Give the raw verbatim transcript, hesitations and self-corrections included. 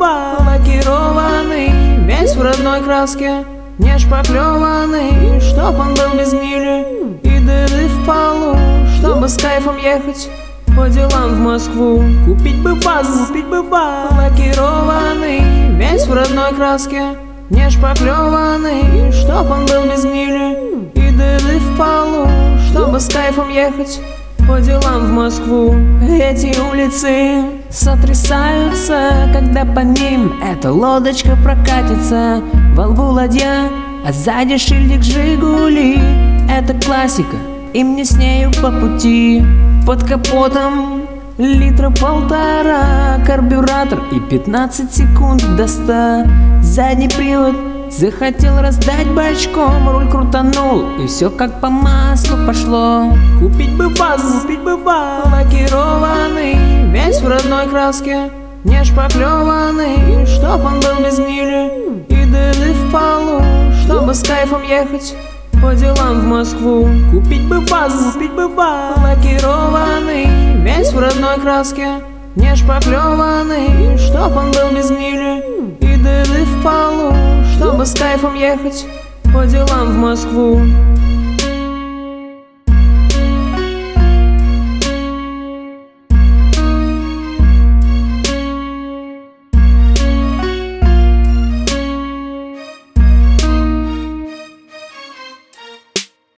бывал. Лакированный, весь в родной краске, не шпаклеванный, чтоб он был без гнили и дыры в полу, чтобы с кайфом ехать по делам в Москву. Купить бы ВАЗ, купить бы ВАЗ. Лакированный, весь в родной краске, не шпаклеванный, чтоб он был без гнили и дыры в полу, чтобы с кайфом ехать по делам в Москву. Эти улицы сотрясаются, когда по ним эта лодочка прокатится. Во лбу ладья, а сзади шильдик Жигули. Это классика, и мне с нею по пути. Под капотом литра полтора, карбюратор и пятнадцать секунд до ста. Задний привод захотел раздать бочком, руль крутанул, и все как по маслу пошло. Купить бы ВАЗ, купить бы ВАЗ. Лакированный, весь в родной краске, не шпаклеванный, чтоб он был без гнили и дыры в полу, чтобы с кайфом ехать по делам в Москву. Купить бы ВАЗ, купить бы ВАЗ. Лакированный, весь в родной краске, не шпаклеванный, чтоб он был без гнили и дыры в полу, чтобы с кайфом ехать по делам в Москву.